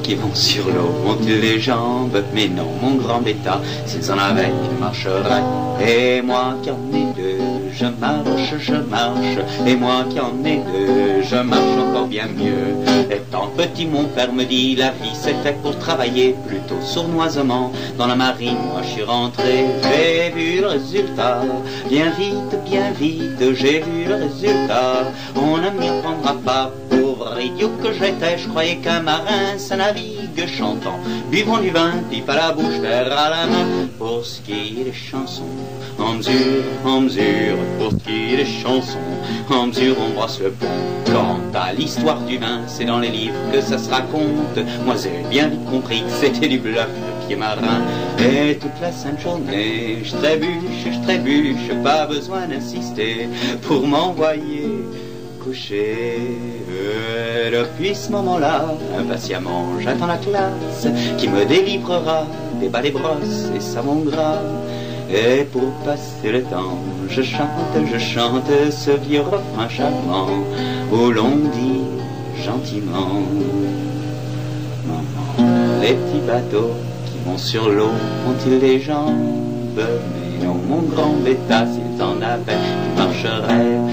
qui vont sur l'eau ont-ils les jambes? Mais non, mon grand bêta, s'ils en avaient, ils marcheraient. Et moi qui en ai deux, je marche, et moi qui en ai deux, je marche encore bien mieux. Étant petit, mon père me dit, la vie c'est fait pour travailler, plutôt sournoisement. Dans la marine, moi je suis rentré, j'ai vu le résultat. Bien vite, j'ai vu le résultat. On ne m'y reprendra pas, pauvre idiot que j'étais. Je croyais qu'un marin, ça navigue chantant, buvant du vin, pipe à la bouche, verre à la main. Pour ce qui est des chansons, en mesure, pour ce qui est des chansons, en mesure on brosse le pont. Quant à l'histoire du vin, c'est dans les livres que ça se raconte. Moi j'ai bien vite compris que c'était du bluff, le pied marin. Et toute la sainte journée, je trébuche, pas besoin d'insister pour m'envoyer coucher. Depuis ce moment-là, impatiemment, j'attends la classe qui me délivrera des balais brosses et savon gras. Et pour passer le temps, je chante ce vieux refrain charmant où l'on dit gentiment: maman, les petits bateaux qui vont sur l'eau ont-ils des jambes? Mais non, mon grand bêta, s'ils en avaient, ils marcheraient.